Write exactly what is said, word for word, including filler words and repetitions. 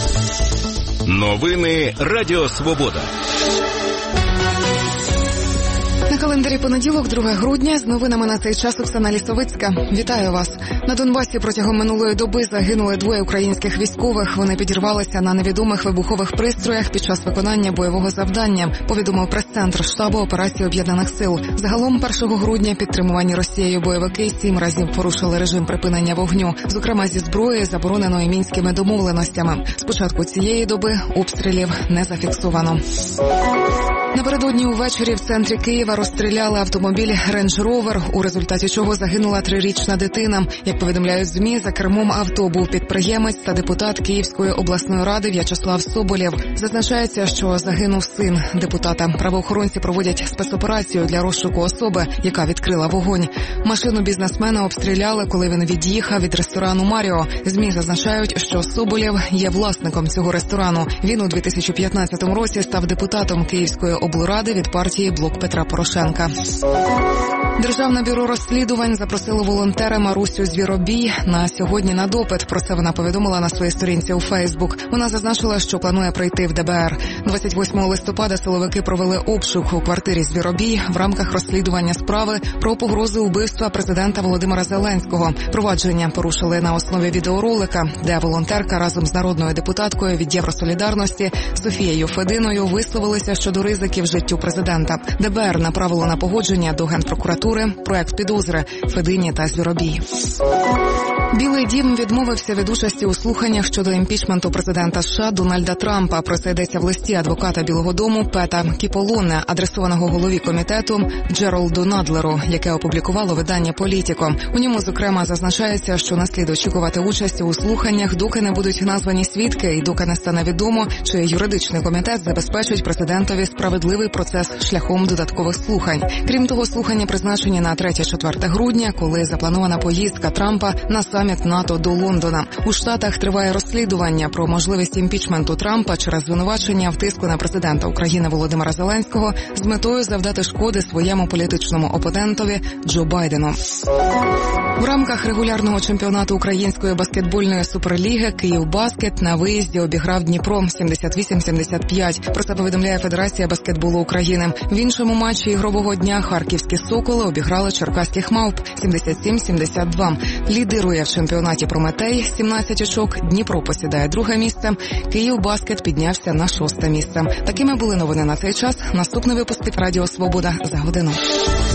Новини Радіо Свобода. На календарі понеділок, друге грудня, з новинами на цей час Оксана Лісовицька. Вітаю вас. На Донбасі протягом минулої доби загинули двоє українських військових. Вони підірвалися на невідомих вибухових пристроях під час виконання бойового завдання, повідомив прес-центр штабу операції Об'єднаних сил. Загалом першого грудня підтримувані Росією бойовики сім разів порушили режим припинення вогню, зокрема зі зброї, забороненої мінськими домовленостями. З початку цієї доби обстрілів не зафіксовано. Напередодні увечері в центрі Києва розстріляли автомобіль Range Rover, у результаті чого загинула трирічна дитина. Як повідомляють ЗМІ, за кермом авто був підприємець та депутат Київської обласної ради В'ячеслав Соболєв. Зазначається, що загинув син депутата. Правоохоронці проводять спецоперацію для розшуку особи, яка відкрила вогонь. Машину бізнесмена обстріляли, коли він від'їхав від ресторану «Маріо». ЗМІ зазначають, що Соболєв є власником цього ресторану. Він у дві тисячі п'ятнадцятому році став депутатом Київської облради від партії «Блок Петра Порошенка». Державне бюро розслідувань запросило волонтера Марусю Звіробій на сьогодні на допит. Про це вона повідомила на своїй сторінці у Фейсбук. Вона зазначила, що планує прийти в ДБР. двадцять восьмого листопада силовики провели обшук у квартирі Звіробій в рамках розслідування справи про погрози убивства президента Володимира Зеленського. Провадження порушили на основі відеоролика, де волонтерка разом з народною депутаткою від Євросолідарності Софією Фединою висловилися щодо ризиків життю президента. ДБР направило на погодження до Генпрокуратури проект підозри Федині та Звіробій. Білий дім відмовився від участі у слуханнях щодо імпічменту президента США Дональда Трампа. Про це йдеться в листі адвоката Білого дому Пета Кіполоне, адресованого голові комітету Джералду Надлеру, яке опублікувало видання «Політіко». У ньому, зокрема, зазначається, що не слід очікувати участі у слуханнях, доки не будуть названі свідки і доки не стане відомо, чи юридичний комітет забезпечить президентові справедливий процес шляхом додаткових слухань. Крім того, слухання призначені на третє-четверте грудня, коли запланована поїздка Трампа на саміт НАТО до Лондона. У Штатах триває розслідування про можливість імпічменту Трампа через звинувачення в тиску на президента України Володимира Зеленського з метою завдати шкоди своєму політичному опонентові Джо Байдену. В рамках регулярного чемпіонату Української баскетбольної суперліги «Київбаскет» на виїзді обіграв Дніпро сімдесят вісім сімдесят п'ять. Про це повідомляє Федерація баскетболу України. В іншому матчі ігрового дня харківські «Соколи» обіграли черкаських «Мавп» сімдесят сім сімдесят два. Лідирує в чемпіонаті «Прометей» сімнадцять очок, Дніпро посідає друге місце, «Київбаскет» піднявся на шосте місце. Такими були новини на цей час. Наступний випуск від Радіо Свобода за годину.